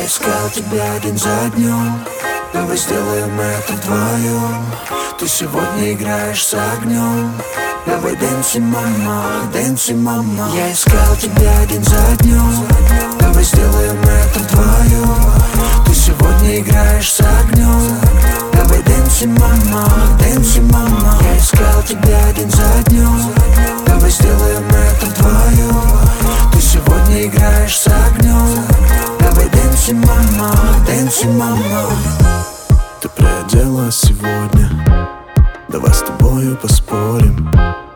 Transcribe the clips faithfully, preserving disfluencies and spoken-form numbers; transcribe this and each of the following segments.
Я искал тебя день за днем, давай сделаем это вдвоем. Ты сегодня играешь с огнем, давай дэнси, мама, дэнси, мама. Я искал тебя день за днем, давай сделаем это вдвоем. Ты сегодня играешь с огнем, давай дэнси, мама, дэнси, мама. Я искал тебя день за днем, давай сделаем это вдвоем. Ты сегодня играешь с огнем, давай дэнси, мама, дэнси, мама. Ты приоделась сегодня, давай с тобою поспорим,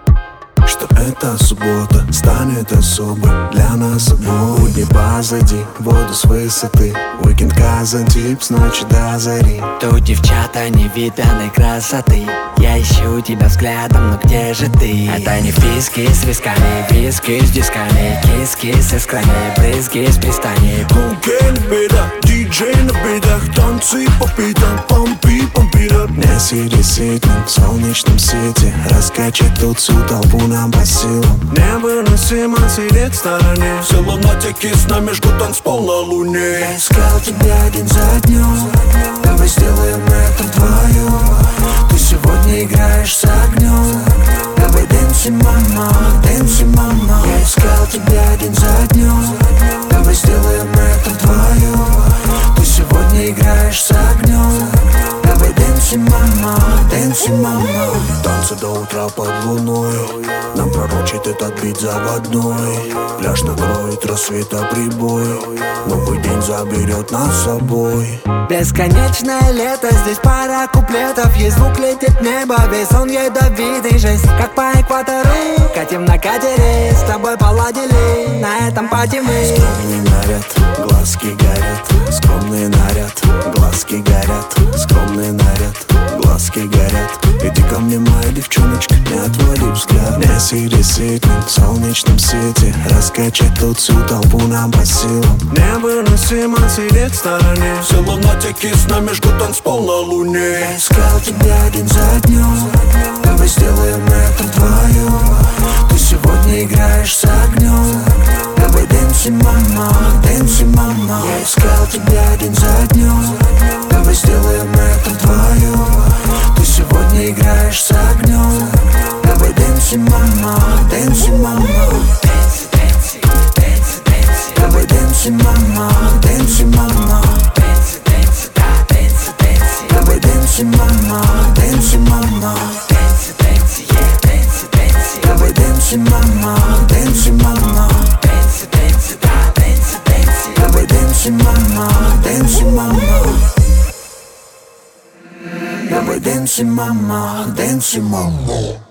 что эта суббота станет особой для нас обоих. Будни позади, воду с высоты, уикенд Казантип с ночи до зари. Тут девчата невиданной красоты, я ищу тебя взглядом, но где же ты? Это не фиски с висками, виски с дисками, киски с искрами, брызги с пристаней. Кукель беда, диджей на бедах, танцы по питам, помпи, помпира. Неси реситник в солнечном свете, раскачать тут всю толпу нам по силам. Невыносимо сидеть в стороне, все лунатики с нами жгут танцпол на луне. Я искал тебя день за днем, давай сделаем это вдвоем. Ты сегодня играешь с огнем, давай дэнси, мама, дэнси, мама. Я искал тебя день за днем, давай сделаем это вдвоем. Ты сегодня играешь с огнем, давай дэнси, мама, дэнси, мама. Танцы до утра под луною, нам пророчит этот бит заводной. Пляж накроет рассвета прибой, новый день заберет нас с собой. Бесконечное лето, здесь пара куплетов, есть звук летит в небо, весь он ядовитый, жесть. Как по экватору, катим на катере, с тобой поладили, на этом пати мы. Скромный наряд, глазки горят, скромный наряд, глазки горят, скромный наряд, глазки горят. Иди ко мне, моя девчоночка, не отводи взгляд. Неси реситник в солнечном свете, раскачать тут всю толпу нам по силам. Невыносимо сидеть в стороне, все лунатики с нами жгут танцпол на луне. Я искал тебя день за днем, давай сделаем это вдвоем. Ты сегодня играешь с огнем, давай дэнси, мама, дэнси, мама. Я искал тебя день за днем, давай сделаем это вдвоем. Ты сегодня играешь с огнем, давай дэнси, мама, дэнси, мама. Дэнси, дэнси, дэнси, дэнси. Давай дэнси, мама, дэнси, мама. Дэнси, дэнси, да, дэнси, дэнси. Давай дэнси, мама, дэнси, мама. Дэнси, дэнси, yeah, дэнси, дэнси. Давай дэнси, мама, дэнси, мама. Дэнси, дэнси, да, дэнси, дэнси. Давай дэнси, мама, дэнси, мама. Давай дэнси, мама, дэнси, мама.